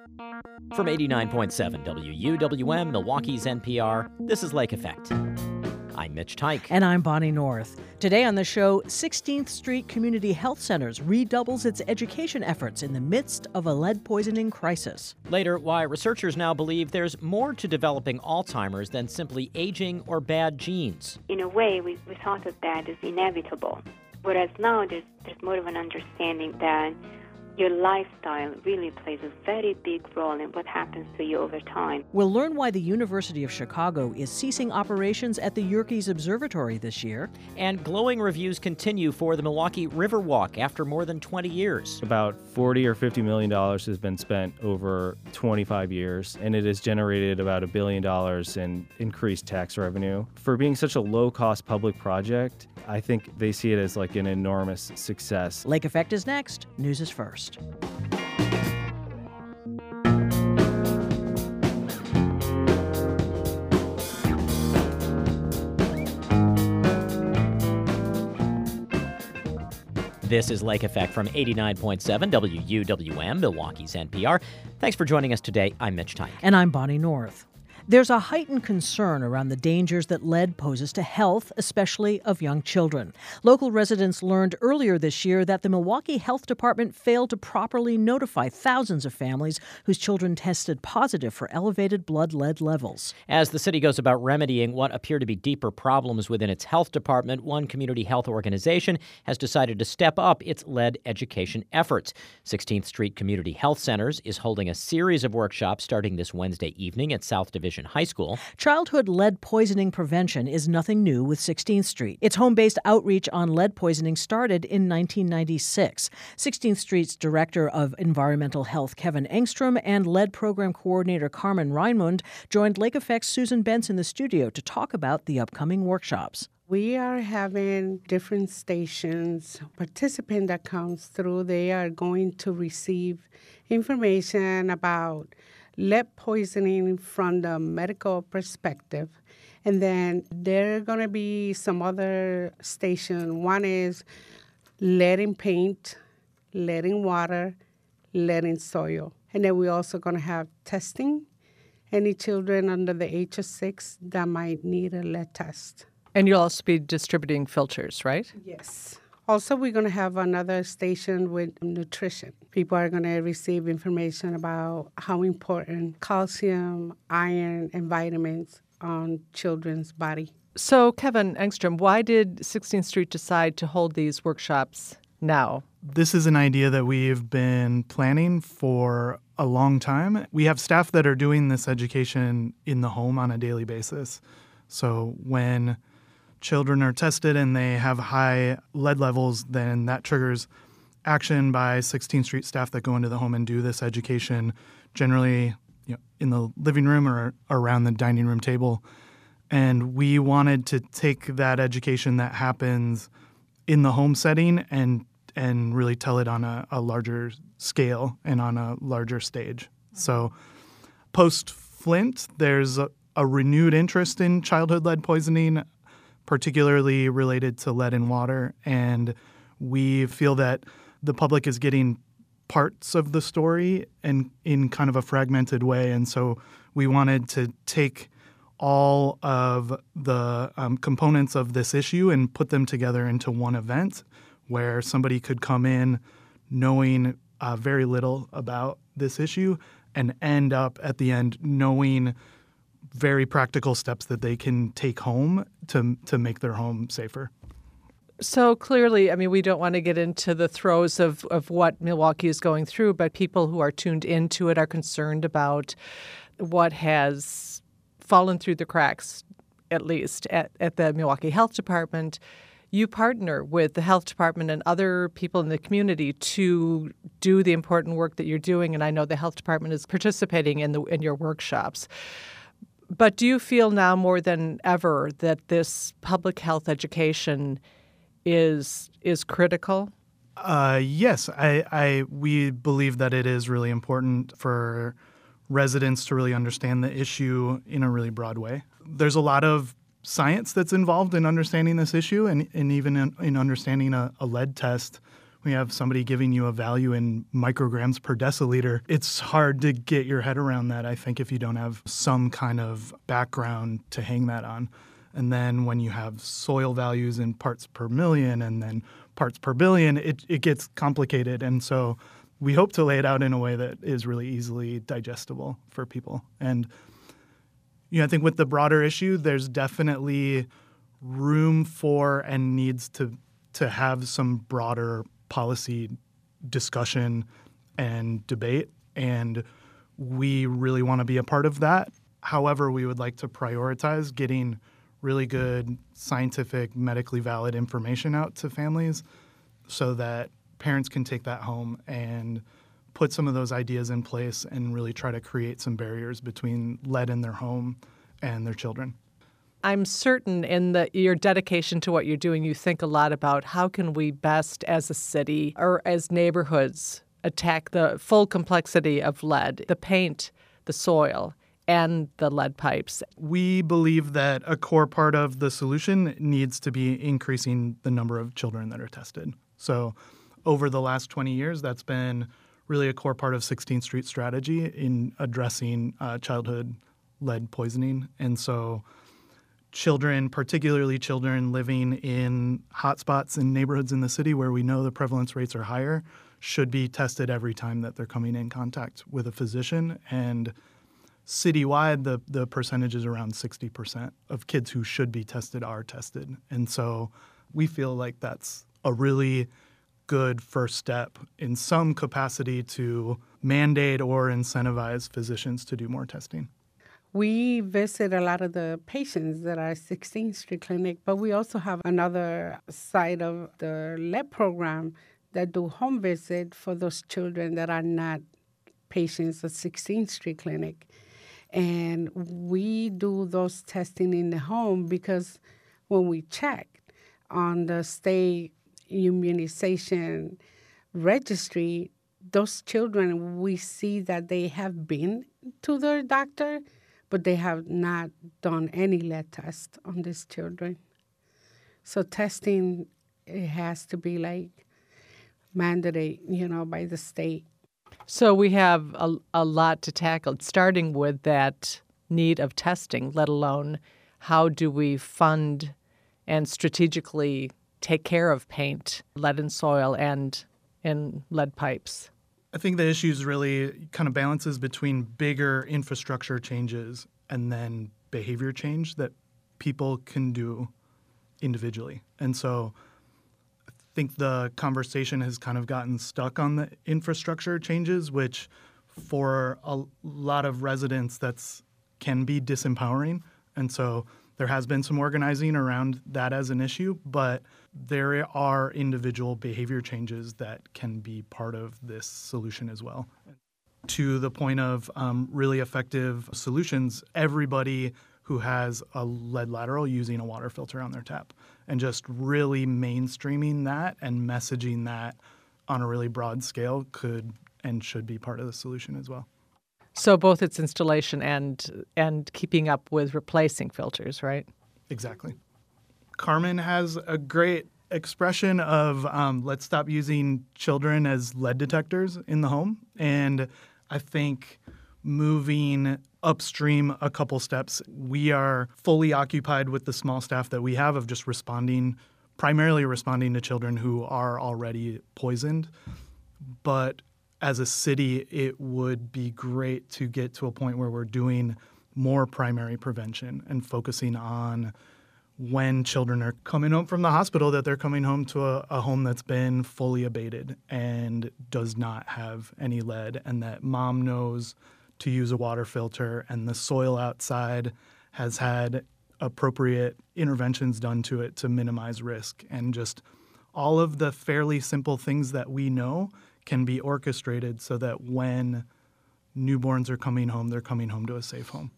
From 89.7 WUWM, Milwaukee's NPR, this is Lake Effect. I'm Mitch Tyke. And I'm Bonnie North. Today on the show, 16th Street Community Health Centers redoubles its education efforts in the midst of a lead poisoning crisis. Later, why researchers now believe there's more to developing Alzheimer's than simply aging or bad genes. In a way, we thought that is inevitable, whereas now there's more of an understanding that your lifestyle really plays a very big role in what happens to you over time. We'll learn why the University of Chicago is ceasing operations at the Yerkes Observatory this year. And glowing reviews continue for the Milwaukee Riverwalk after more than 20 years. About $40 or $50 million has been spent over 25 years, and it has generated about $1 billion in increased tax revenue. For being such a low-cost public project, I think they see it as like an enormous success. Lake Effect is next. News is first. This is Lake Effect from 89.7 WUWM, Milwaukee's NPR. Thanks for joining us today. I'm Mitch Tyke. And I'm Bonnie North. There's a heightened concern around the dangers that lead poses to health, especially of young children. Local residents learned earlier this year that the Milwaukee Health Department failed to properly notify thousands of families whose children tested positive for elevated blood lead levels. As the city goes about remedying what appear to be deeper problems within its health department, one community health organization has decided to step up its lead education efforts. 16th Street Community Health Centers is holding a series of workshops starting this Wednesday evening at South Division High School. Childhood lead poisoning prevention is nothing new with 16th Street. Its home-based outreach on lead poisoning started in 1996. 16th Street's Director of Environmental Health, Kevin Engstrom, and lead program coordinator Carmen Reinmund joined Lake Effect's Susan Bentz in the studio to talk about the upcoming workshops. We are having different stations. Participant that comes through, they are going to receive information about lead poisoning from the medical perspective. And then there are going to be some other stations. One is lead in paint, lead in water, lead in soil. And then we're also going to have testing. Any children under the age of 6 that might need a lead test. And you'll also be distributing filters, right? Yes. Also, we're going to have another station with nutrition. People are going to receive information about how important calcium, iron, and vitamins on children's body. So, Kevin Engstrom, why did 16th Street decide to hold these workshops now? This is an idea that we've been planning for a long time. We have staff that are doing this education in the home on a daily basis. So when children are tested and they have high lead levels, then that triggers action by 16th Street staff that go into the home and do this education, generally in the living room or around the dining room table. And we wanted to take that education that happens in the home setting and really tell it on a larger scale and on a larger stage. So post-Flint, there's a renewed interest in childhood lead poisoning, particularly related to lead in water, and we feel that the public is getting parts of the story and in kind of a fragmented way, and so we wanted to take all of the components of this issue and put them together into one event where somebody could come in knowing very little about this issue and end up at the end knowing very practical steps that they can take home to make their home safer. So clearly, I mean, we don't want to get into the throes of what Milwaukee is going through, but people who are tuned into it are concerned about what has fallen through the cracks, at least at the Milwaukee Health Department. You partner with the health department and other people in the community to do the important work that you're doing, and I know the health department is participating in your workshops. But do you feel now more than ever that this public health education is critical? Yes, we believe that it is really important for residents to really understand the issue in a really broad way. There's a lot of science that's involved in understanding this issue and even in understanding a lead test. We have somebody giving you a value in micrograms per deciliter. It's hard to get your head around that, I think, if you don't have some kind of background to hang that on. And then when you have soil values in parts per million and then parts per billion, it gets complicated. And so we hope to lay it out in a way that is really easily digestible for people. And I think with the broader issue, there's definitely room for and needs to have some broader policy discussion and debate. And we really want to be a part of that. However, we would like to prioritize getting really good scientific, medically valid information out to families so that parents can take that home and put some of those ideas in place and really try to create some barriers between lead in their home and their children. I'm certain in your dedication to what you're doing, you think a lot about how can we best as a city or as neighborhoods attack the full complexity of lead, the paint, the soil, and the lead pipes. We believe that a core part of the solution needs to be increasing the number of children that are tested. So over the last 20 years, that's been really a core part of 16th Street strategy in addressing childhood lead poisoning. And so children, particularly children living in hotspots in neighborhoods in the city where we know the prevalence rates are higher, should be tested every time that they're coming in contact with a physician. And citywide, the percentage is around 60% of kids who should be tested are tested. And so we feel like that's a really good first step in some capacity to mandate or incentivize physicians to do more testing. We visit a lot of the patients that are at 16th Street Clinic, but we also have another side of the lead program that do home visit for those children that are not patients at 16th Street Clinic. And we do those testing in the home because when we check on the state immunization registry, those children, we see that they have been to their doctor, but they have not done any lead test on these children. So testing, it has to be like mandated, by the state. So we have a lot to tackle, starting with that need of testing, let alone how do we fund and strategically take care of paint, lead in soil, and in lead pipes. I think the issue is really kind of balances between bigger infrastructure changes and then behavior change that people can do individually. And so I think the conversation has kind of gotten stuck on the infrastructure changes, which for a lot of residents can be disempowering. And so there has been some organizing around that as an issue, but there are individual behavior changes that can be part of this solution as well. To the point of really effective solutions, everybody who has a lead lateral using a water filter on their tap, and just really mainstreaming that and messaging that on a really broad scale could and should be part of the solution as well. So both its installation and keeping up with replacing filters, right? Exactly. Carmen has a great expression of let's stop using children as lead detectors in the home. And I think moving upstream a couple steps, we are fully occupied with the small staff that we have of just primarily responding to children who are already poisoned. But as a city, it would be great to get to a point where we're doing more primary prevention and focusing on when children are coming home from the hospital, that they're coming home to a home that's been fully abated and does not have any lead, and that mom knows to use a water filter and the soil outside has had appropriate interventions done to it to minimize risk. And just all of the fairly simple things that we know can be orchestrated so that when newborns are coming home, they're coming home to a safe home.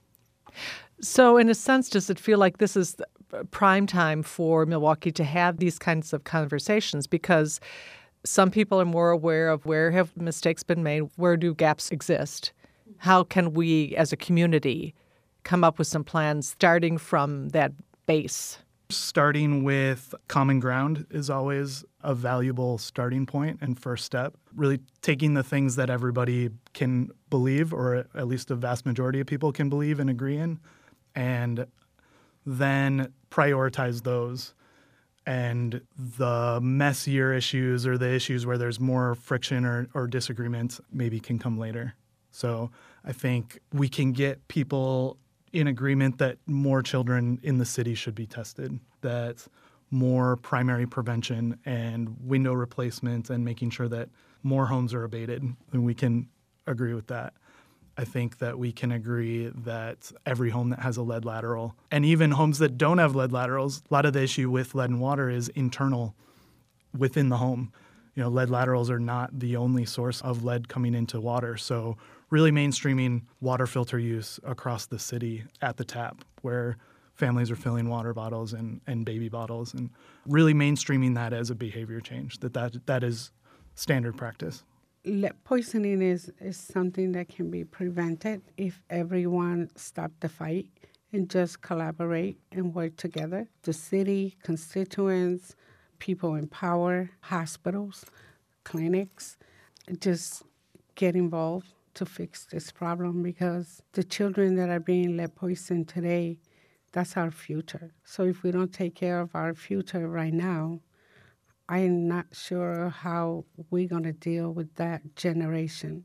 So in a sense, does it feel like this is prime time for Milwaukee to have these kinds of conversations? Because some people are more aware of where have mistakes been made, where do gaps exist? How can we as a community come up with some plans starting from that base? Starting with common ground is always a valuable starting point and first step. Really taking the things that everybody can believe, or at least a vast majority of people can believe and agree in, and then prioritize those. And the messier issues or the issues where there's more friction or disagreement maybe can come later. So I think we can get people in agreement that more children in the city should be tested, that more primary prevention and window replacement and making sure that more homes are abated, and we can agree with that. I think that we can agree that every home that has a lead lateral, and even homes that don't have lead laterals, a lot of the issue with lead and water is internal within the home. Lead laterals are not the only source of lead coming into water. So really mainstreaming water filter use across the city at the tap, where families are filling water bottles and baby bottles, and really mainstreaming that as a behavior change, that is standard practice. Lead poisoning is something that can be prevented if everyone stopped the fight and just collaborate and work together. The city, constituents, people in power, hospitals, clinics, just get involved to fix this problem, because the children that are being lead poisoned today, that's our future. So if we don't take care of our future right now, I'm not sure how we're going to deal with that generation.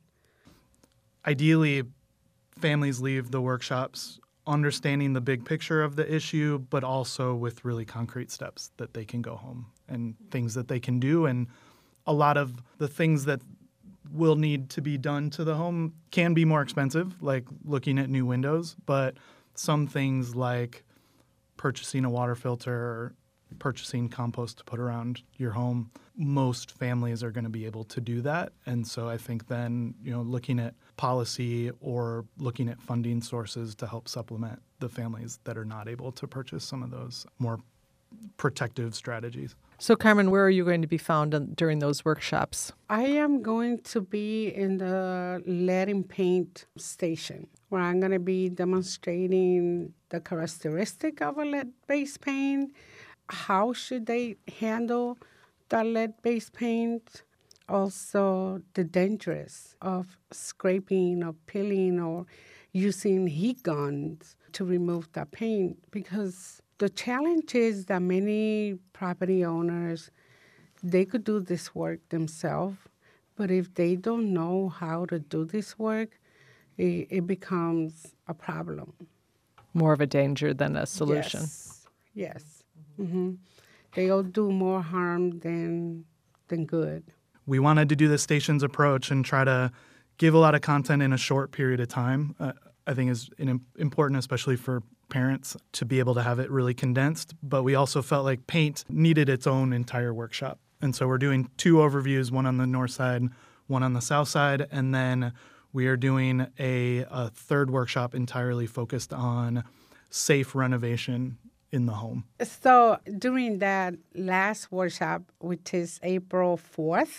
Ideally, families leave the workshops understanding the big picture of the issue, but also with really concrete steps that they can go home and things that they can do. And a lot of the things that will need to be done to the home can be more expensive, like looking at new windows, but some things like purchasing a water filter or purchasing compost to put around your home, most families are going to be able to do that. And so I think then, looking at policy or looking at funding sources to help supplement the families that are not able to purchase some of those more protective strategies. So, Carmen, where are you going to be found during those workshops? I am going to be in the lead and paint station, where I'm going to be demonstrating the characteristic of a lead-based paint. How should they handle the lead-based paint? Also, the dangers of scraping or peeling or using heat guns to remove the paint, because the challenge is that many property owners, they could do this work themselves, but if they don't know how to do this work, it becomes a problem. More of a danger than a solution. Yes. Mm-hmm. They'll do more harm than good. We wanted to do the stations approach and try to give a lot of content in a short period of time. I think is important, especially for parents, to be able to have it really condensed. But we also felt like paint needed its own entire workshop. And so we're doing 2 overviews, one on the north side, one on the south side, and then we are doing a third workshop entirely focused on safe renovation in the home. So during that last workshop, which is April 4th,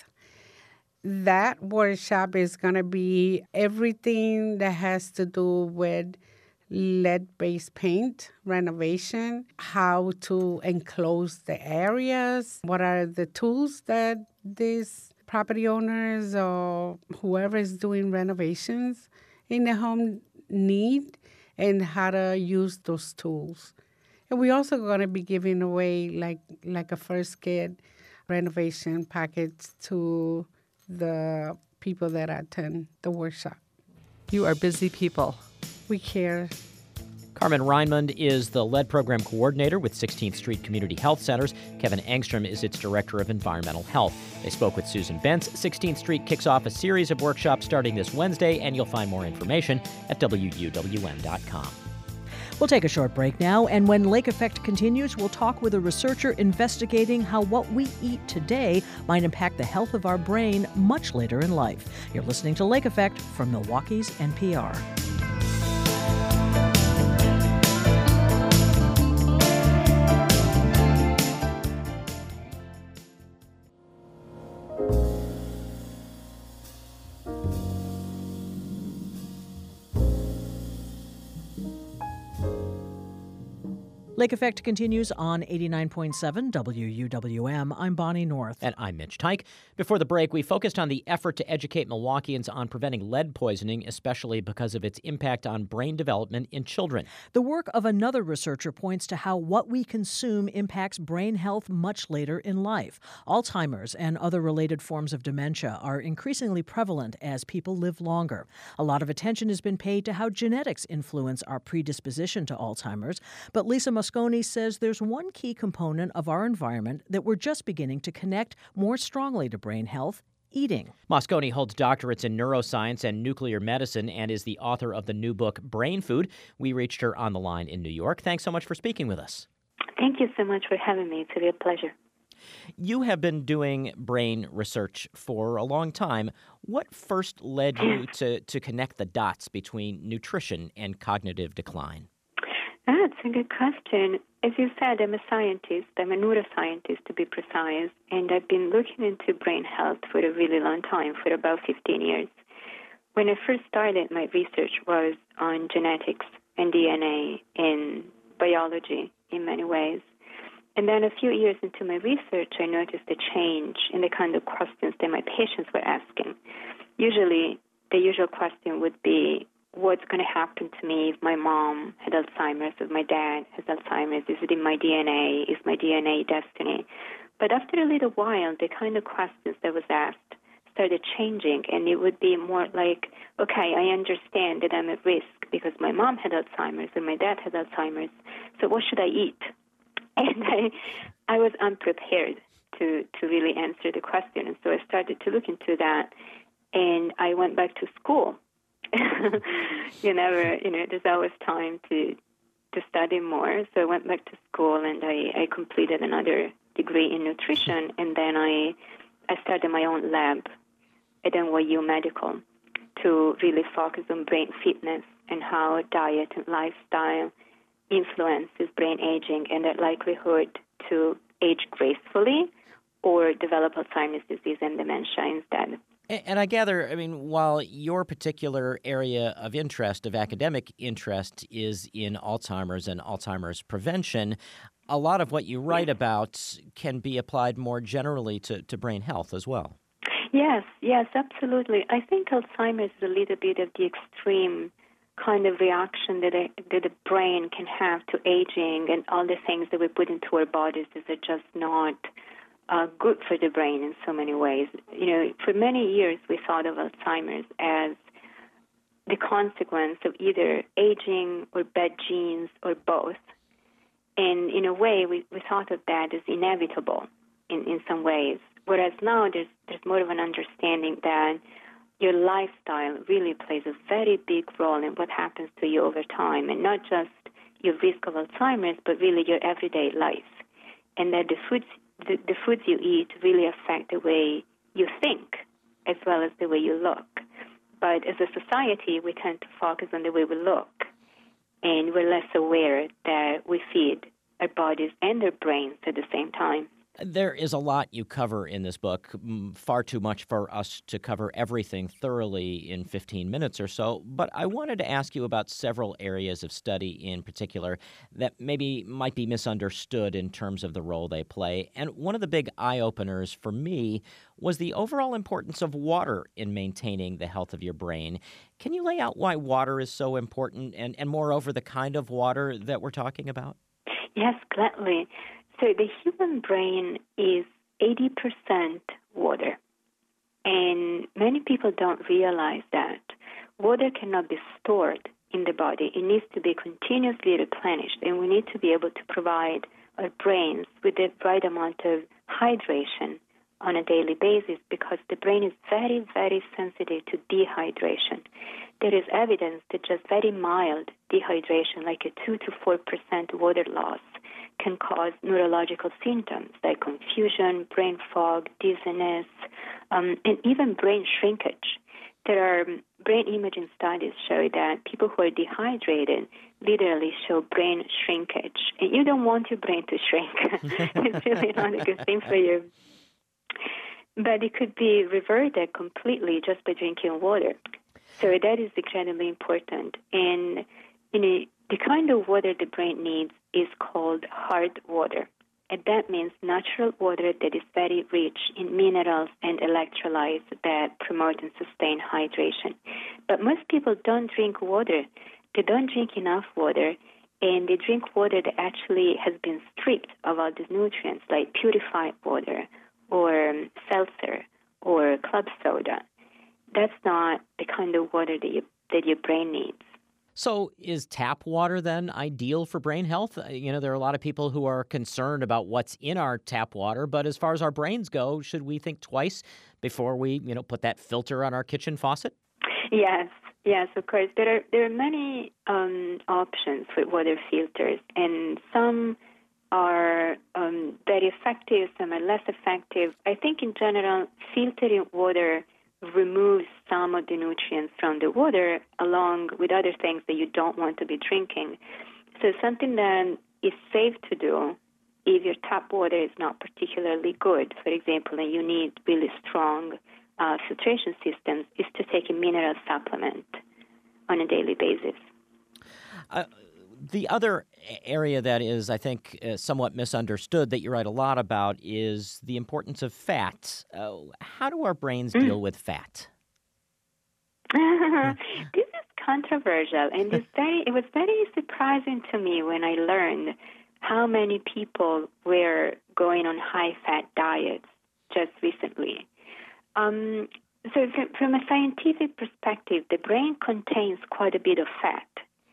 that workshop is going to be everything that has to do with lead-based paint renovation, how to enclose the areas, what are the tools that these property owners or whoever is doing renovations in the home need, and how to use those tools. And we're also going to be giving away like a first kit renovation package to the people that attend the workshop. You are busy people. We care. Carmen Reinmund is the lead program coordinator with 16th Street Community Health Centers. Kevin Engstrom is its director of environmental health. They spoke with Susan Bentz. 16th Street kicks off a series of workshops starting this Wednesday, and you'll find more information at WUWM.com. We'll take a short break now, and when Lake Effect continues, we'll talk with a researcher investigating how what we eat today might impact the health of our brain much later in life. You're listening to Lake Effect from Milwaukee's NPR. Lake Effect continues on 89.7 WUWM. I'm Bonnie North. And I'm Mitch Teich. Before the break, we focused on the effort to educate Milwaukeeans on preventing lead poisoning, especially because of its impact on brain development in children. The work of another researcher points to how what we consume impacts brain health much later in life. Alzheimer's and other related forms of dementia are increasingly prevalent as people live longer. A lot of attention has been paid to how genetics influence our predisposition to Alzheimer's, but Lisa Mosconi says there's one key component of our environment that we're just beginning to connect more strongly to brain health: eating. Mosconi holds doctorates in neuroscience and nuclear medicine and is the author of the new book, Brain Food. We reached her on the line in New York. Thanks so much for speaking with us. Thank you so much for having me. It's a real pleasure. You have been doing brain research for a long time. What first led you to connect the dots between nutrition and cognitive decline? That's a good question. As you said, I'm a scientist. I'm a neuroscientist, to be precise, and I've been looking into brain health for a really long time, for about 15 years. When I first started, my research was on genetics and DNA and biology in many ways. And then a few years into my research, I noticed a change in the kind of questions that my patients were asking. Usually, the usual question would be, what's going to happen to me if my mom had Alzheimer's, if my dad has Alzheimer's? Is it in my DNA? Is my DNA destiny? But after a little while, the kind of questions that was asked started changing, and it would be more like, okay, I understand that I'm at risk because my mom had Alzheimer's and my dad had Alzheimer's, so what should I eat? And I was unprepared to really answer the question, and so I started to look into that, and I went back to school. There's always time to study more. So I went back to school and I completed another degree in nutrition, and then I started my own lab at NYU Medical to really focus on brain fitness and how diet and lifestyle influences brain aging and their likelihood to age gracefully or develop Alzheimer's disease and dementia instead. And I gather, while your particular area of interest, of academic interest, is in Alzheimer's and Alzheimer's prevention, a lot of what you write about can be applied more generally to brain health as well. Yes, absolutely. I think Alzheimer's is a little bit of the extreme kind of reaction that the brain can have to aging, and all the things that we put into our bodies are just not good for the brain in so many ways. For many years we thought of Alzheimer's as the consequence of either aging or bad genes or both. And in a way, we thought of that as inevitable in some ways. Whereas now there's more of an understanding that your lifestyle really plays a very big role in what happens to you over time, and not just your risk of Alzheimer's, but really your everyday life. And that the foods you eat really affect the way you think as well as the way you look. But as a society, we tend to focus on the way we look, and we're less aware that we feed our bodies and our brains at the same time. There is a lot you cover in this book, far too much for us to cover everything thoroughly in 15 minutes or so, but I wanted to ask you about several areas of study in particular that maybe might be misunderstood in terms of the role they play. And one of the big eye-openers for me was the overall importance of water in maintaining the health of your brain. Can you lay out why water is so important and moreover, the kind of water that we're talking about? Yes, gladly. So the human brain is 80% water, and many people don't realize that. Water cannot be stored in the body. It needs to be continuously replenished, and we need to be able to provide our brains with the right amount of hydration on a daily basis because the brain is very, very sensitive to dehydration. There is evidence that just very mild dehydration, like a 2 to 4% water loss, can cause neurological symptoms like confusion, brain fog, dizziness, and even brain shrinkage. There are brain imaging studies show that people who are dehydrated literally show brain shrinkage. And you don't want your brain to shrink. It's really not a good thing for you. But it could be reverted completely just by drinking water. So that is incredibly important. And the kind of water the brain needs is called hard water. And that means natural water that is very rich in minerals and electrolytes that promote and sustain hydration. But most people don't drink water. They don't drink enough water, and they drink water that actually has been stripped of all these nutrients, like purified water or seltzer or club soda. That's not the kind of water that your brain needs. So is tap water then ideal for brain health? There are a lot of people who are concerned about what's in our tap water, but as far as our brains go, should we think twice before we, put that filter on our kitchen faucet? Yes, of course. There are many options for water filters, and some are very effective, some are less effective. I think in general, filtering water removes some of the nutrients from the water along with other things that you don't want to be drinking. So something that is safe to do if your tap water is not particularly good, for example, and you need really strong filtration systems, is to take a mineral supplement on a daily basis. The other area that is, I think, somewhat misunderstood that you write a lot about is the importance of fat. How do our brains deal with fat? This is controversial, and it was very surprising to me when I learned how many people were going on high-fat diets just recently. So from a scientific perspective, the brain contains quite a bit of fat.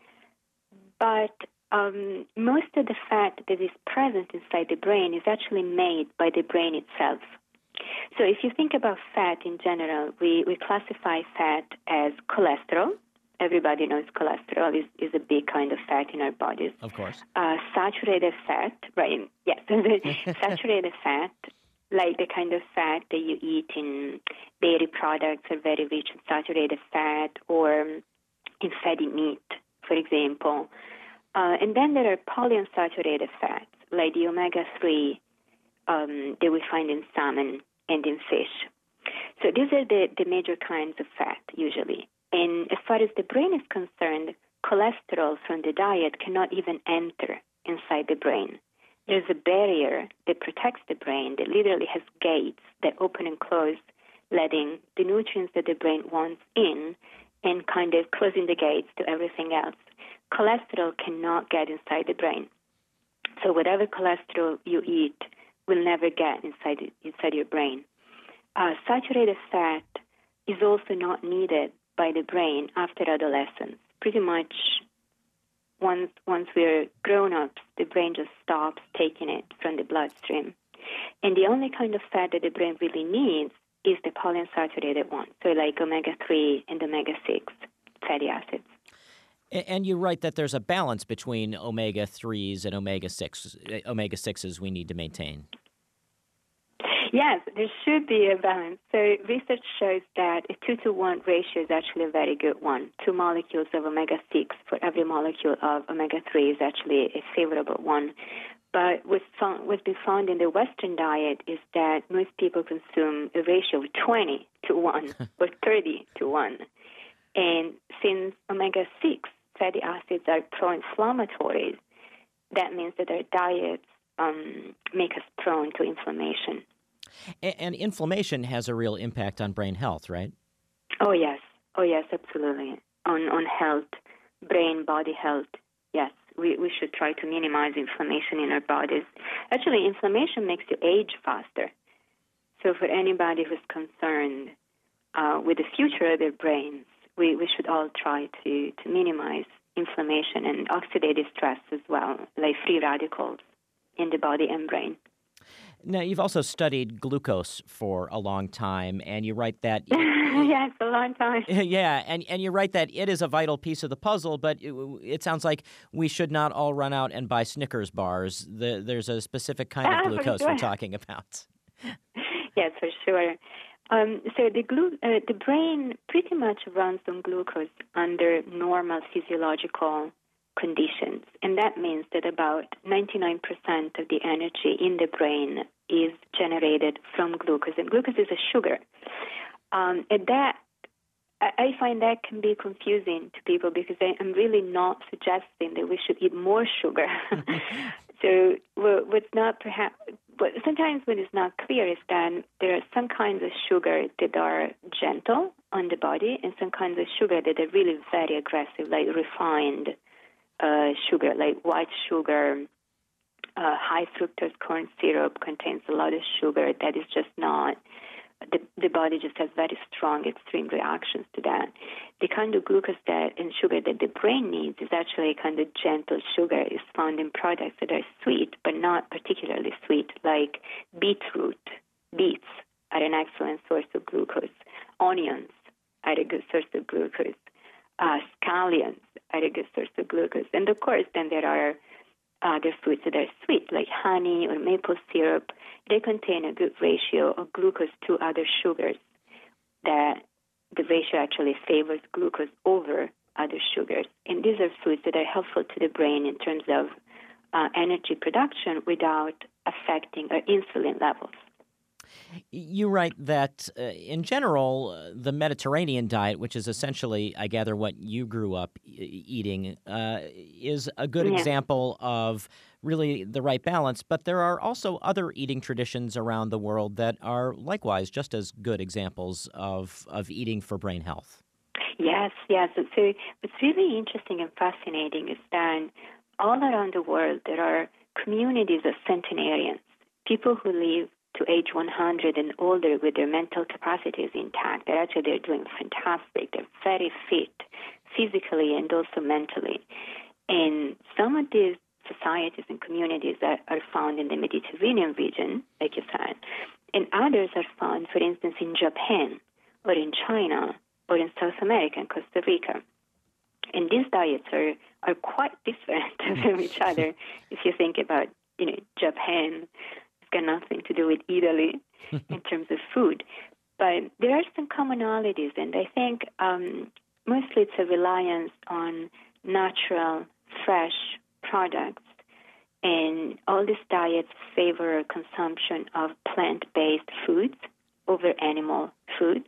But most of the fat that is present inside the brain is actually made by the brain itself. So if you think about fat in general, we classify fat as cholesterol. Everybody knows cholesterol is a big kind of fat in our bodies. Of course. Saturated fat, right? Yes, saturated fat, like the kind of fat that you eat in dairy products, are very rich in saturated fat, or in fatty meat, for example. And then there are polyunsaturated fats, like the omega-3 that we find in salmon and in fish. So these are the major kinds of fat, usually. And as far as the brain is concerned, cholesterol from the diet cannot even enter inside the brain. There's a barrier that protects the brain that literally has gates that open and close, letting the nutrients that the brain wants in and kind of closing the gates to everything else. Cholesterol cannot get inside the brain. So whatever cholesterol you eat will never get inside your brain. Saturated fat is also not needed by the brain after adolescence. Pretty much once we're grown-ups, the brain just stops taking it from the bloodstream. And the only kind of fat that the brain really needs is the polyunsaturated one, so like omega-3 and omega-6 fatty acids. And you write that there's a balance between omega-3s and omega-6s we need to maintain. Yes, there should be a balance. So research shows that a 2-to-1 ratio is actually a very good one. 2 molecules of omega-6 for every molecule of omega-3 is actually a favorable one. But what's been found in the Western diet is that most people consume a ratio of 20-to-1 or 30-to-1. And since omega-6 fatty acids are pro-inflammatory, that means that our diets make us prone to inflammation. And inflammation has a real impact on brain health, right? Oh, yes, absolutely. On health, brain, body health, yes. We should try to minimize inflammation in our bodies. Actually, inflammation makes you age faster. So for anybody who's concerned with the future of their brains, we should all try to minimize inflammation and oxidative stress as well, like free radicals in the body and brain. Now, you've also studied glucose for a long time, and you write that... Yes, a long time. Yeah, and you write that it is a vital piece of the puzzle, but it sounds like we should not all run out and buy Snickers bars. There's a specific kind of glucose we're talking about. Yes, for sure. So the brain pretty much runs on glucose under normal physiological conditions, and that means that about 99% of the energy in the brain is generated from glucose, and glucose is a sugar. And that I find that can be confusing to people because I'm really not suggesting that we should eat more sugar. So what's not perhaps, but sometimes what is not clear is that there are some kinds of sugar that are gentle on the body and some kinds of sugar that are really very aggressive, like refined sugar, like white sugar. High fructose corn syrup contains a lot of sugar that is just not, the body just has very strong, extreme reactions to that. The kind of glucose and sugar that the brain needs is actually a kind of gentle sugar. Is found in products that are sweet, but not particularly sweet, like beetroot. Beets are an excellent source of glucose. Onions are a good source of glucose. Scallions are a good source of glucose. And of course, then there are other foods that are sweet, like honey or maple syrup. They contain a good ratio of glucose to other sugars. That the ratio actually favors glucose over other sugars. And these are foods that are helpful to the brain in terms of energy production without affecting our insulin levels. You write that, in general, the Mediterranean diet, which is essentially, I gather, what you grew up eating, is a good example of really the right balance. But there are also other eating traditions around the world that are likewise just as good examples of eating for brain health. Yes. So what's really interesting and fascinating is that all around the world there are communities of centenarians, people who live to age 100 and older with their mental capacities intact. They're doing fantastic. They're very fit physically and also mentally. And some of these societies and communities are found in the Mediterranean region, like you said, and others are found, for instance, in Japan or in China or in South America and Costa Rica. And these diets are quite different from each other. If you think about, Japan, got nothing to do with Italy in terms of food. But there are some commonalities, and I think mostly it's a reliance on natural, fresh products. And all these diets favor consumption of plant-based foods over animal foods.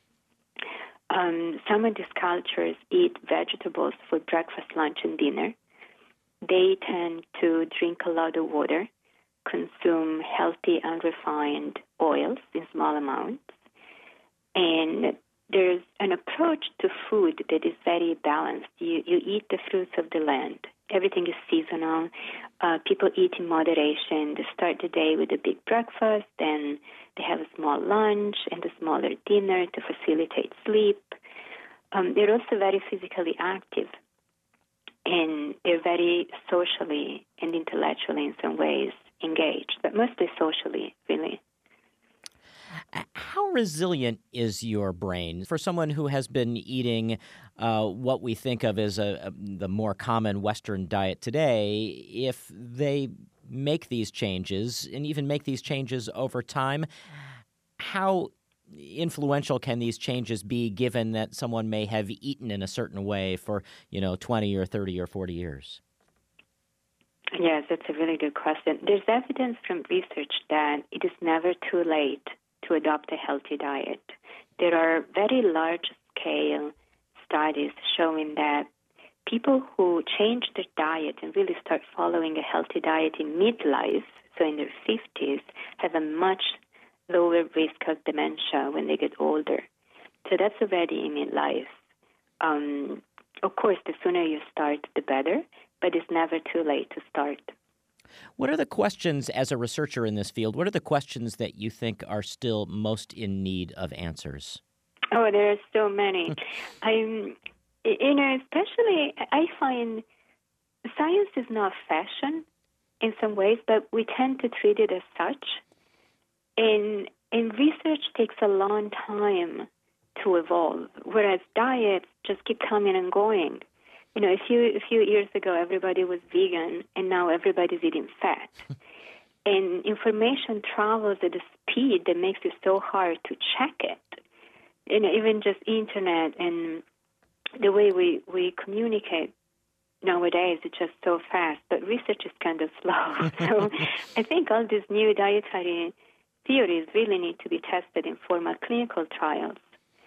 Some of these cultures eat vegetables for breakfast, lunch, and dinner. They tend to drink a lot of water, consume healthy, unrefined oils in small amounts. And there's an approach to food that is very balanced. You eat the fruits of the land. Everything is seasonal. People eat in moderation. They start the day with a big breakfast, then they have a small lunch and a smaller dinner to facilitate sleep. They're also very physically active, and they're very socially and intellectually in some ways engaged, but mostly socially, really. How resilient is your brain? For someone who has been eating what we think of as the more common Western diet today, if they make these changes and even make these changes over time, how influential can these changes be given that someone may have eaten in a certain way for, 20 or 30 or 40 years? Yes, that's a really good question. There's evidence from research that it is never too late to adopt a healthy diet. There are very large-scale studies showing that people who change their diet and really start following a healthy diet in midlife, so in their 50s, have a much lower risk of dementia when they get older. So that's already in midlife. Of course, the sooner you start, the better, but it's never too late to start. What are the questions, as a researcher in this field, what are the questions that you think are still most in need of answers? Oh, there are so many. Especially I find science is not fashion in some ways, but we tend to treat it as such. And research takes a long time to evolve, whereas diets just keep coming and going. A few years ago, everybody was vegan, and now everybody's eating fat. And information travels at a speed that makes it so hard to check it. Even just internet and the way we communicate nowadays is just so fast, but research is kind of slow. So I think all these new dietary theories really need to be tested in formal clinical trials.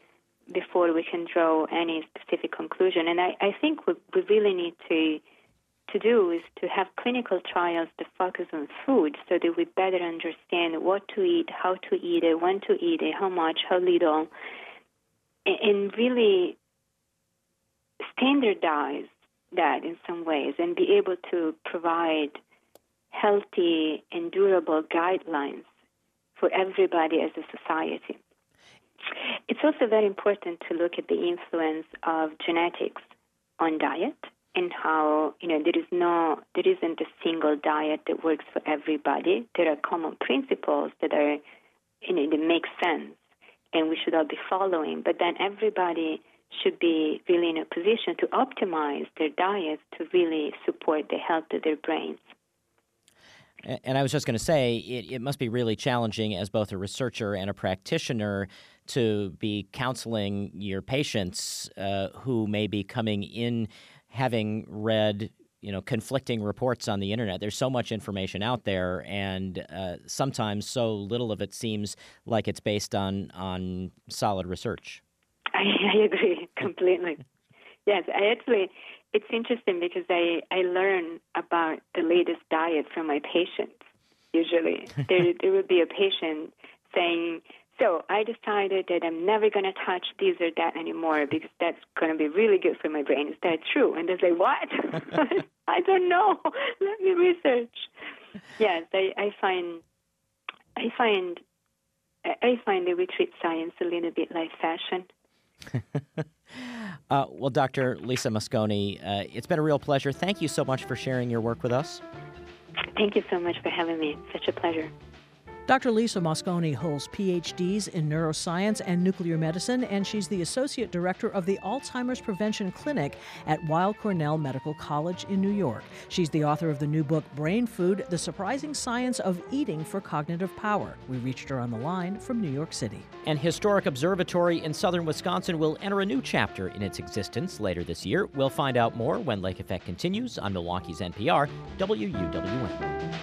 before we can draw any specific conclusion. And I think what we really need to do is to have clinical trials that focus on food so that we better understand what to eat, how to eat it, when to eat it, how much, how little, and really standardize that in some ways and be able to provide healthy and durable guidelines for everybody as a society. It's also very important to look at the influence of genetics on diet and how, there isn't a single diet that works for everybody. There are common principles that are, that make sense and we should all be following. But then everybody should be really in a position to optimize their diets to really support the health of their brains. And I was just going to say, it must be really challenging as both a researcher and a practitioner to be counseling your patients who may be coming in having read, conflicting reports on the internet. There's so much information out there, and sometimes so little of it seems like it's based on solid research. I agree completely. Yes, it's interesting because I learn about the latest diet from my patients. Usually, there would be a patient saying, "So I decided that I'm never going to touch this or that anymore because that's going to be really good for my brain. Is that true?" And they say, "What?" I don't know. Let me research. Yes, I find that we treat science a little bit like fashion. Well, Dr. Lisa Mosconi, it's been a real pleasure. Thank you so much for sharing your work with us. Thank you so much for having me. Such a pleasure. Dr. Lisa Mosconi holds PhDs in neuroscience and nuclear medicine, and she's the Associate Director of the Alzheimer's Prevention Clinic at Weill Cornell Medical College in New York. She's the author of the new book, Brain Food, The Surprising Science of Eating for Cognitive Power. We reached her on the line from New York City. An historic observatory in southern Wisconsin will enter a new chapter in its existence later this year. We'll find out more when Lake Effect continues on Milwaukee's NPR, WUWM.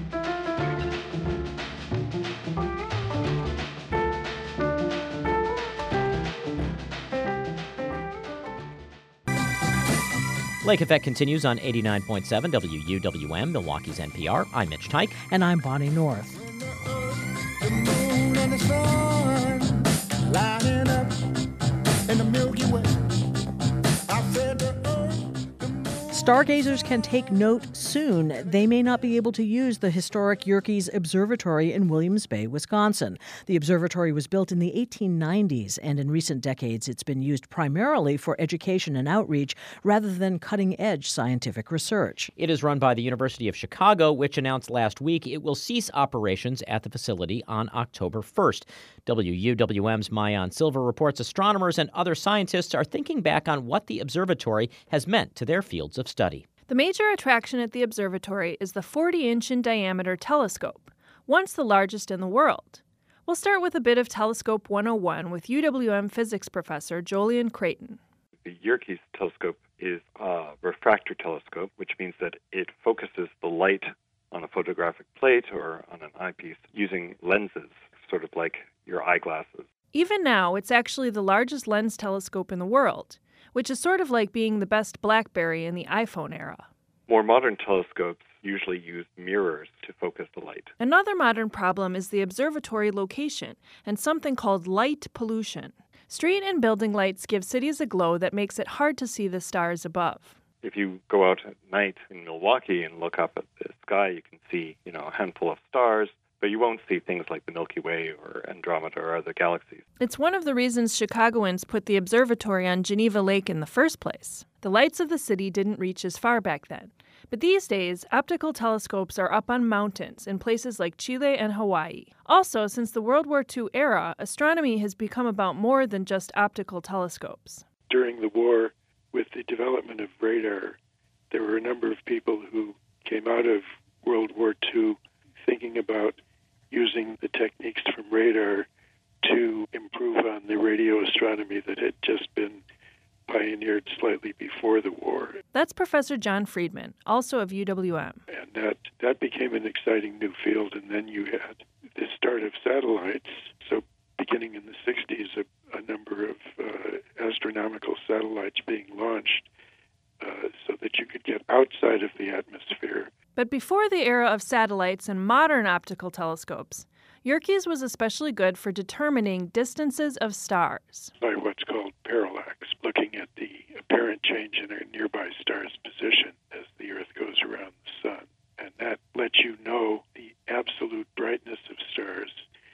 Lake Effect continues on 89.7 WUWM, Milwaukee's NPR. I'm Mitch Teich. And I'm Bonnie North. The moon and the sun lining up in the Milky Way. I said the earth, the moon. Stargazers can take note soon. They may not be able to use the historic Yerkes Observatory in Williams Bay, Wisconsin. The observatory was built in the 1890s, and in recent decades it's been used primarily for education and outreach rather than cutting-edge scientific research. It is run by the University of Chicago, which announced last week it will cease operations at the facility on October 1st. WUWM's Maayan Silver reports astronomers and other scientists are thinking back on what the observatory has meant to their fields of study. The major attraction at the observatory is the 40-inch in diameter telescope, once the largest in the world. We'll start with a bit of Telescope 101 with UWM physics professor Jolyon Creighton. The Yerkes telescope is a refractor telescope, which means that it focuses the light on a photographic plate or on an eyepiece using lenses, sort of like your eyeglasses. Even now, it's actually the largest lens telescope in the world, which is sort of like being the best BlackBerry in the iPhone era. More modern telescopes usually use mirrors to focus the light. Another modern problem is the observatory location and something called light pollution. Street and building lights give cities a glow that makes it hard to see the stars above. If you go out at night in Milwaukee and look up at the sky, you can see, a handful of stars, but you won't see things like the Milky Way or Andromeda or other galaxies. It's one of the reasons Chicagoans put the observatory on Geneva Lake in the first place. The lights of the city didn't reach as far back then. But these days, optical telescopes are up on mountains in places like Chile and Hawaii. Also, since the World War II era, astronomy has become about more than just optical telescopes. During the war, with the development of radar, there were a number of people who came out of World War II thinking about using the techniques from radar to improve on the radio astronomy that had just been pioneered slightly before the war. That's Professor John Friedman, also of UWM. And that became an exciting new field. And then you had the start of satellites. So beginning in the 60s, a number of astronomical satellites being launched so that you could get outside of the atmosphere. But before the era of satellites and modern optical telescopes, Yerkes was especially good for determining distances of stars. By what's called parallax, looking at the apparent change in a nearby star's position as the Earth goes around the sun. And that lets you know the absolute brightness of stars.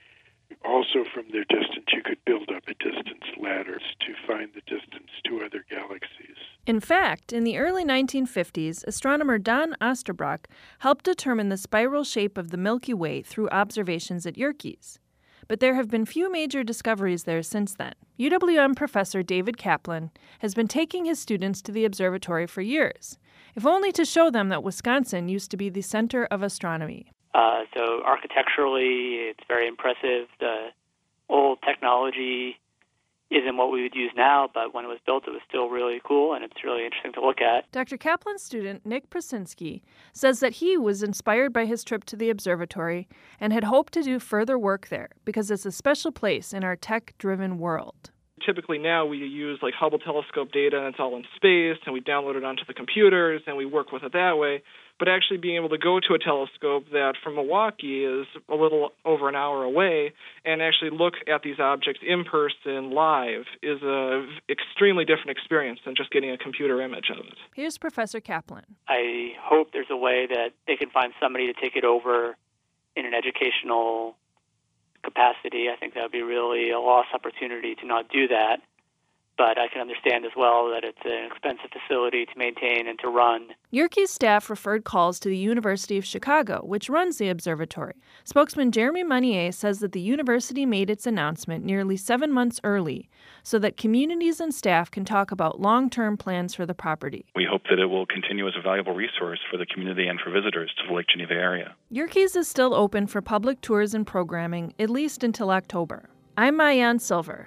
Also, from their distance, you could build up a distance ladder to find the distance to other galaxies. In fact, in the early 1950s, astronomer Don Osterbrock helped determine the spiral shape of the Milky Way through observations at Yerkes. But there have been few major discoveries there since then. UWM professor David Kaplan has been taking his students to the observatory for years, if only to show them that Wisconsin used to be the center of astronomy. So architecturally, it's very impressive. The old technology isn't what we would use now, but when it was built, it was still really cool, and it's really interesting to look at. Dr. Kaplan's student, Nick Prasinski, says that he was inspired by his trip to the observatory and had hoped to do further work there because it's a special place in our tech-driven world. Typically now we use like Hubble telescope data and it's all in space and we download it onto the computers and we work with it that way. But actually being able to go to a telescope that from Milwaukee is a little over an hour away and actually look at these objects in person live is a extremely different experience than just getting a computer image of it. Here's Professor Kaplan. I hope there's a way that they can find somebody to take it over in an educational capacity. I think that would be really a lost opportunity to not do that. But I can understand as well that it's an expensive facility to maintain and to run. Yerkes staff referred calls to the University of Chicago, which runs the observatory. Spokesman Jeremy Monnier says that the university made its announcement nearly 7 months early so that communities and staff can talk about long-term plans for the property. We hope that it will continue as a valuable resource for the community and for visitors to the Lake Geneva area. Yerkes is still open for public tours and programming, at least until October. I'm Maayan Silver,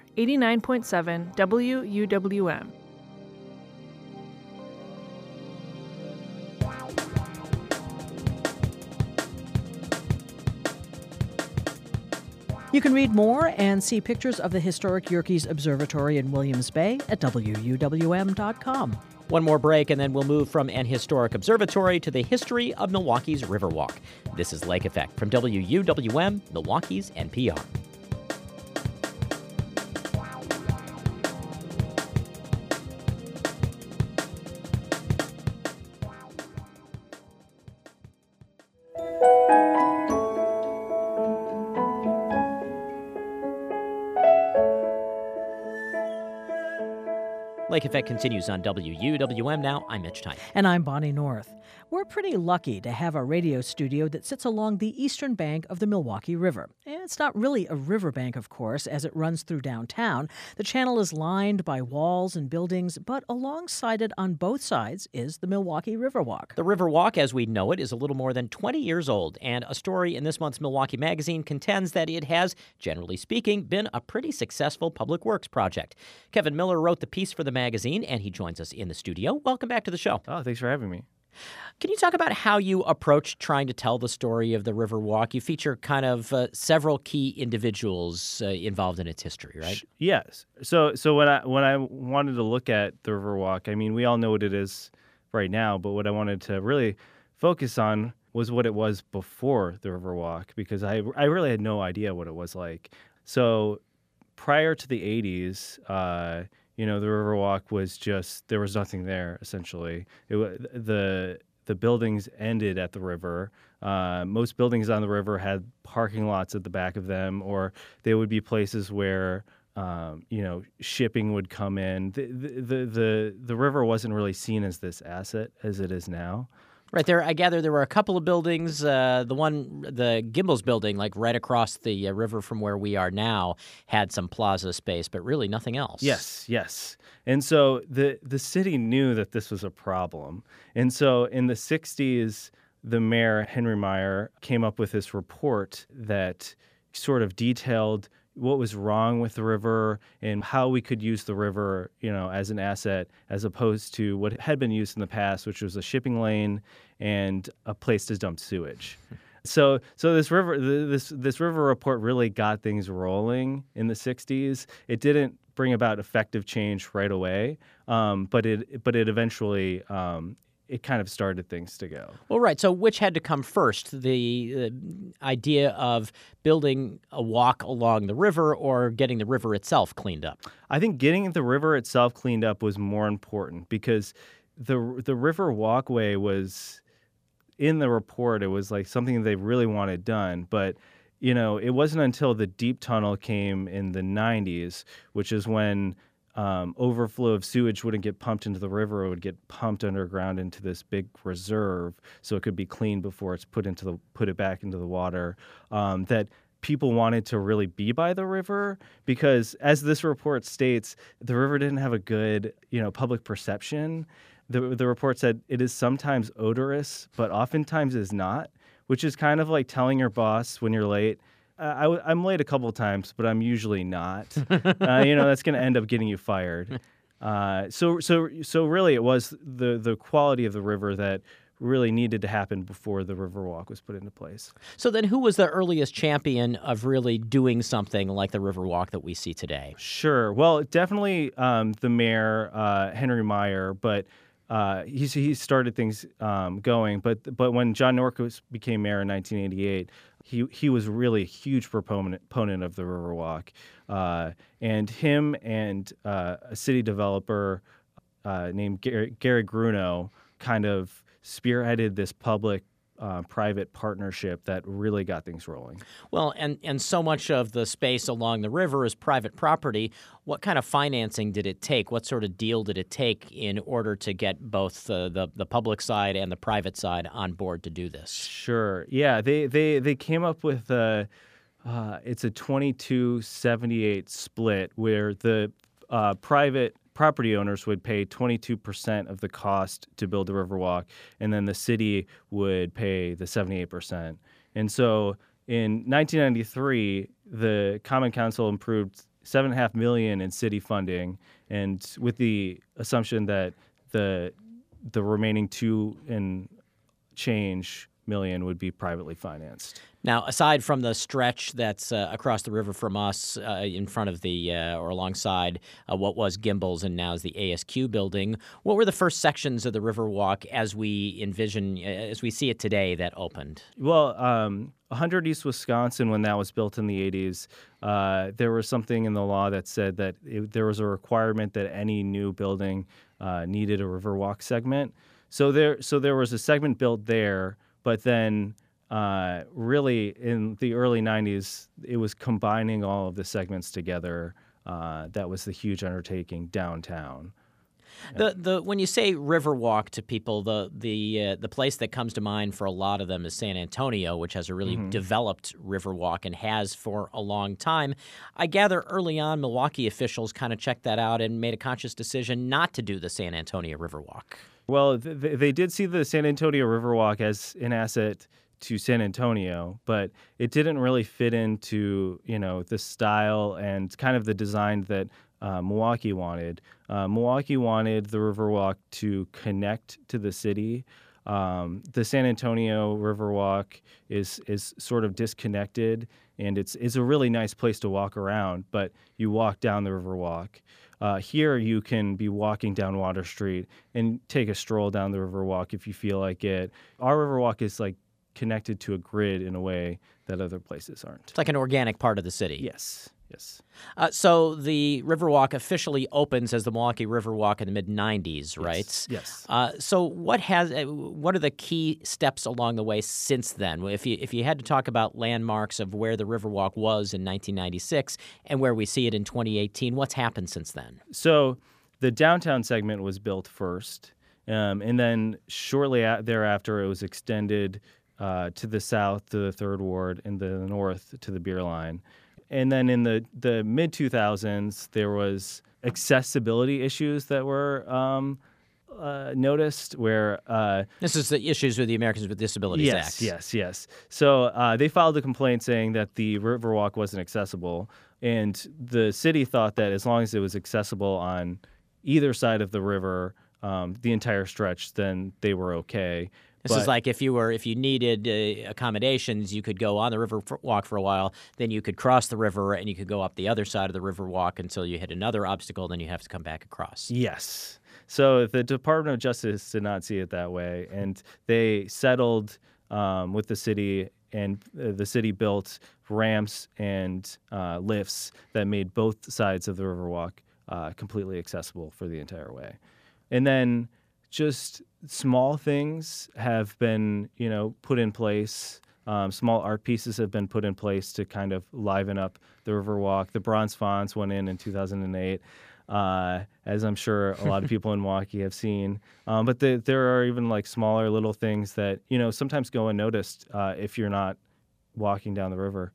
89.7 WUWM. You can read more and see pictures of the historic Yerkes Observatory in Williams Bay at WUWM.com. One more break, and then we'll move from an historic observatory to the history of Milwaukee's Riverwalk. This is Lake Effect from WUWM, Milwaukee's NPR. Lake Effect continues on WUWM now. I'm Mitch Tyne. And I'm Bonnie North. We're pretty lucky to have a radio studio that sits along the eastern bank of the Milwaukee River. And it's not really a riverbank, of course, as it runs through downtown. The channel is lined by walls and buildings, but alongside it on both sides is the Milwaukee Riverwalk. The Riverwalk, as we know it, is a little more than 20 years old, and a story in this month's Milwaukee Magazine contends that it has, generally speaking, been a pretty successful public works project. Kevin Miller wrote the piece for the magazine, and he joins us in the studio. Welcome back to the show. Oh, thanks for having me. Can you talk about how you approach trying to tell the story of the Riverwalk? You feature kind of several key individuals involved in its history, right? Yes. So when I wanted to look at the Riverwalk, I mean, we all know what it is right now, but what I wanted to really focus on was what it was before the Riverwalk, because I really had no idea what it was like. So prior to the 80s, the Riverwalk was just, there was nothing there, essentially. The buildings ended at the river. Most buildings on the river had parking lots at the back of them, or they would be places where, shipping would come in. The river wasn't really seen as this asset as it is now. Right there, I gather there were a couple of buildings. The Gimbels building, like right across the river from where we are now, had some plaza space, but really nothing else. Yes. And so the city knew that this was a problem. And so in the 60s, the mayor, Henry Meyer, came up with this report that sort of detailed what was wrong with the river and how we could use the river, as an asset, as opposed to what had been used in the past, which was a shipping lane and a place to dump sewage. So this river report really got things rolling in the 60s. It didn't bring about effective change right away, but it eventually it kind of started things to go. Well, right. So which had to come first, the idea of building a walk along the river or getting the river itself cleaned up? I think getting the river itself cleaned up was more important because the river walkway was in the report. It was like something they really wanted done, but it wasn't until the deep tunnel came in the 90s, which is when overflow of sewage wouldn't get pumped into the river. It would get pumped underground into this big reserve so it could be cleaned before it's put it back into the water. That people wanted to really be by the river because, as this report states, the river didn't have a good, public perception. The report said it is sometimes odorous, but oftentimes is not, which is kind of like telling your boss when you're late, I'm late a couple of times, but I'm usually not. That's going to end up getting you fired. So really, it was the quality of the river that really needed to happen before the Riverwalk was put into place. So then who was the earliest champion of really doing something like the Riverwalk that we see today? Sure. Well, definitely the mayor, Henry Meyer, but he started things going. But when John Norquist became mayor in 1988, he was really a huge proponent of the Riverwalk. And him and a city developer named Gary Grunow kind of spearheaded this public-private partnership that really got things rolling. Well, and so much of the space along the river is private property. What kind of financing did it take? What sort of deal did it take in order to get both the public side and the private side on board to do this? Sure. Yeah, they came up with it's a 22-78 split where the private property owners would pay 22% of the cost to build the Riverwalk, and then the city would pay the 78%. And so in 1993, the Common Council approved $7.5 million in city funding, and with the assumption that the remaining $2 and change million would be privately financed. Now, aside from the stretch that's across the river from us, in front of or alongside what was Gimbel's and now is the ASQ building, what were the first sections of the Riverwalk as we see it today that opened? Well, 100 East Wisconsin, when that was built in the 80s, there was something in the law that said that there was a requirement that any new building needed a Riverwalk segment. So there was a segment built there, but then really in the early 90s, it was combining all of the segments together. That was the huge undertaking downtown. When you say Riverwalk to people, the place that comes to mind for a lot of them is San Antonio, which has a really developed Riverwalk and has for a long time. I gather early on Milwaukee officials kind of checked that out and made a conscious decision not to do the San Antonio Riverwalk. Well, they did see the San Antonio Riverwalk as an asset to San Antonio, but it didn't really fit into, the style and kind of the design that Milwaukee wanted. Milwaukee wanted the Riverwalk to connect to the city. The San Antonio Riverwalk is sort of disconnected, and it's a really nice place to walk around, but you walk down the Riverwalk. Here you can be walking down Water Street and take a stroll down the Riverwalk if you feel like it. Our Riverwalk is like connected to a grid in a way that other places aren't. It's like an organic part of the city. Yes. So the Riverwalk officially opens as the Milwaukee Riverwalk in the mid-'90s, right? Yes. So what are the key steps along the way since then? If you had to talk about landmarks of where the Riverwalk was in 1996 and where we see it in 2018, what's happened since then? So the downtown segment was built first, and then shortly thereafter it was extended to the south to the Third Ward and the north to the Beer Line. And then in the mid-2000s, there was accessibility issues that were noticed where... this is the issues with the Americans with Disabilities Act. Yes. So they filed a complaint saying that the Riverwalk wasn't accessible, and the city thought that as long as it was accessible on either side of the river, the entire stretch, then they were okay. This is like if you needed accommodations, you could go on the river walk for a while, then you could cross the river, and you could go up the other side of the river walk until you hit another obstacle, then you have to come back across. Yes. So the Department of Justice did not see it that way, and they settled with the city, and the city built ramps and lifts that made both sides of the Riverwalk completely accessible for the entire way. And then just small things have been, put in place. Small art pieces have been put in place to kind of liven up the Riverwalk. The bronze fonts went in 2008, as I'm sure a lot of people in Milwaukee have seen. But there are even like smaller little things that, sometimes go unnoticed if you're not walking down the river.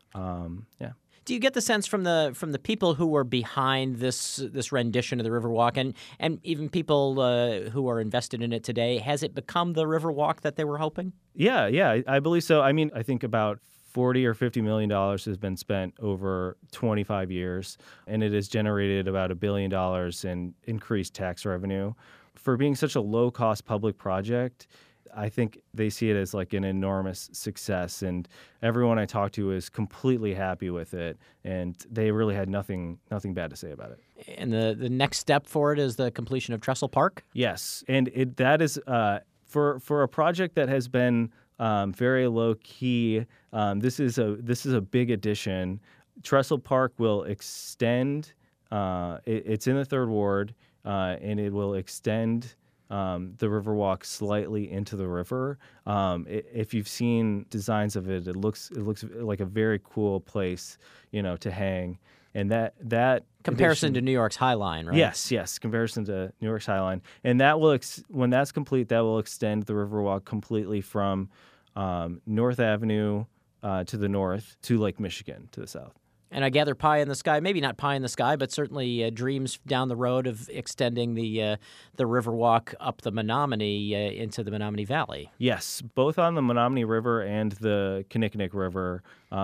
Yeah. Do you get the sense from the people who were behind this rendition of the Riverwalk and even people who are invested in it today, has it become the Riverwalk that they were hoping? Yeah, I believe so. I mean, I think about $40 or $50 million has been spent over 25 years, and it has generated about $1 billion in increased tax revenue. For being such a low-cost public project, I think they see it as like an enormous success, and everyone I talked to is completely happy with it, and they really had nothing bad to say about it. And the next step for it is the completion of Trestle Park? Yes, and that is for a project that has been very low key. This is a big addition. Trestle Park will extend. It's in the Third Ward, and it will extend the Riverwalk slightly into the river. If you've seen designs of it, it looks like a very cool place, to hang. And that comparison to New York's High Line, right? Yes, comparison to New York's High Line, and that will when that's complete, that will extend the Riverwalk completely from North Avenue to the north to Lake Michigan to the south. And I gather pie in the sky, maybe not pie in the sky, but certainly dreams down the road of extending the Riverwalk up the Menominee into the Menominee Valley. Yes, both on the Menominee River and the Kinnickinnic River.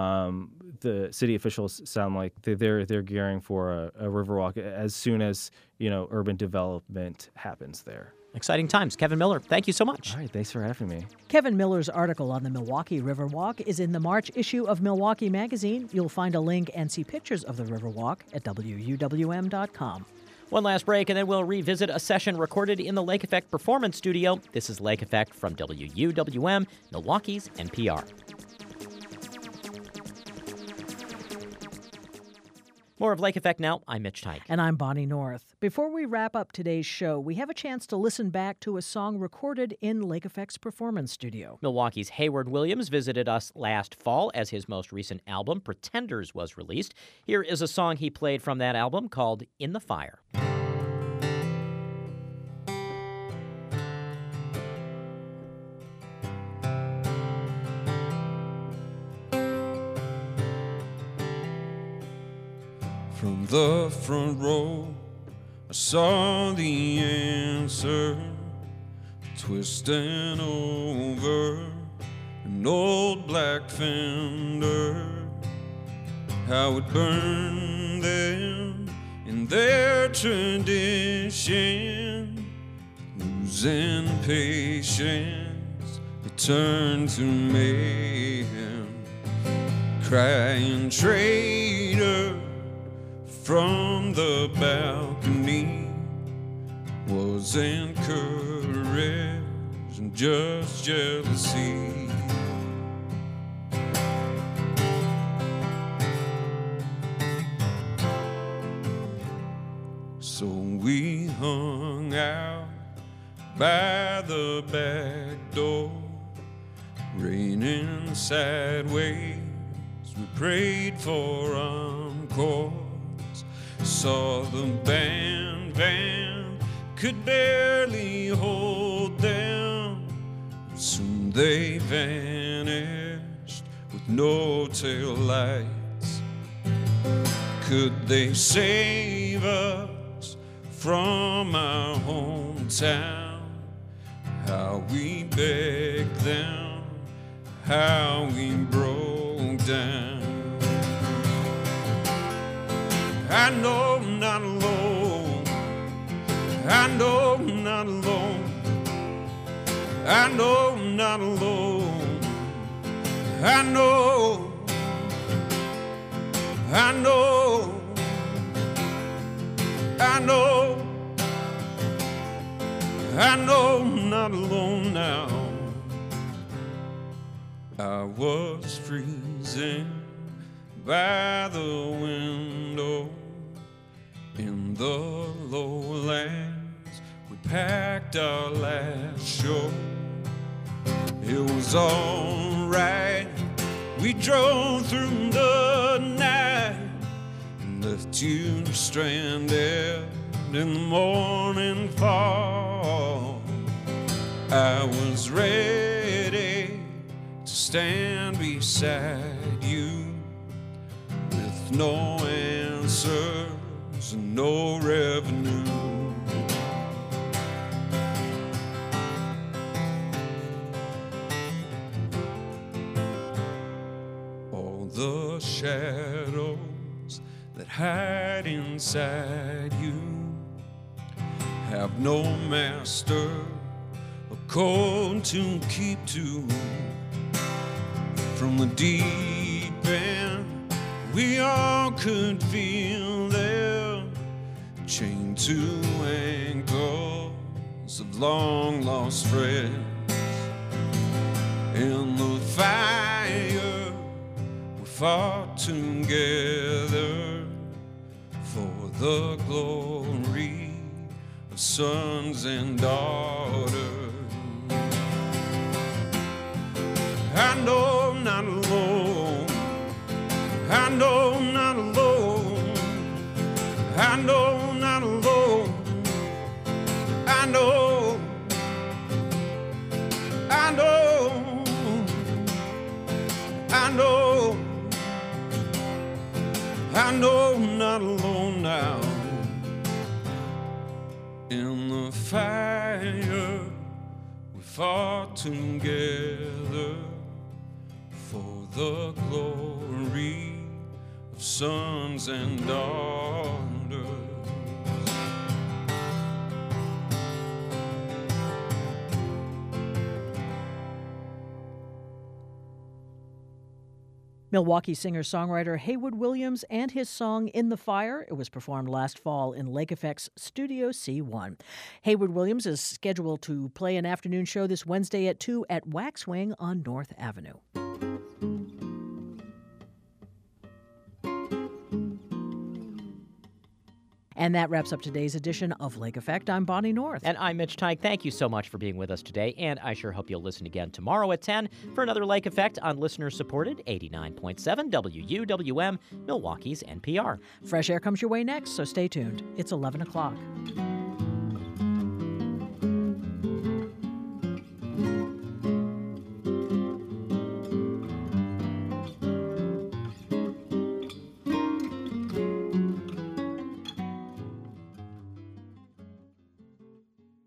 The city officials sound like they're gearing for a Riverwalk as soon as urban development happens there. Exciting times. Kevin Miller, thank you so much. All right, thanks for having me. Kevin Miller's article on the Milwaukee Riverwalk is in the March issue of Milwaukee Magazine. You'll find a link and see pictures of the Riverwalk at WUWM.com. One last break, and then we'll revisit a session recorded in the Lake Effect Performance Studio. This is Lake Effect from WUWM, Milwaukee's NPR. More of Lake Effect now. I'm Mitch Teich. And I'm Bonnie North. Before we wrap up today's show, we have a chance to listen back to a song recorded in Lake Effect's Performance Studio. Milwaukee's Hayward Williams visited us last fall as his most recent album, Pretenders, was released. Here is a song he played from that album called In the Fire. From the front row, I saw the answer twisting over an old black fender. How it burned them in their tradition, losing patience, they turned to mayhem, crying traitor. From the balcony wasn't courage and just jealousy. So we hung out by the back door, raining sideways. We prayed for encore. Saw the band could barely hold them. Soon they vanished with no tail lights. Could they save us from our hometown? How we begged them, how we broke down. I know I'm not alone. I know I'm not alone. I know I'm not alone. I know, I know, I know, I know I'm not alone now. I was freezing by the window in the lowlands. We packed our last show. It was all right. We drove through the night and left you stranded in the morning fall. I was ready to stand beside you with no answers and no revenue. The shadows that hide inside you have no master, a code to keep to. From the deep end, we all could feel them, chained to ankles of long lost friends. In the fire fought together for the glory of sons and daughters. I know I'm not alone. I know I'm not alone. I know I'm not alone. I know. I know. I know. I know I'm not alone now. In the fire, we fought together for the glory of sons and daughters. Milwaukee singer-songwriter Haywood Williams and his song In the Fire. It was performed last fall in Lake Effect's Studio C1. Haywood Williams is scheduled to play an afternoon show this Wednesday at 2 at Waxwing on North Avenue. And that wraps up today's edition of Lake Effect. I'm Bonnie North. And I'm Mitch Teich. Thank you so much for being with us today. And I sure hope you'll listen again tomorrow at 10 for another Lake Effect on listener-supported 89.7 WUWM, Milwaukee's NPR. Fresh air comes your way next, so stay tuned. It's 11 o'clock.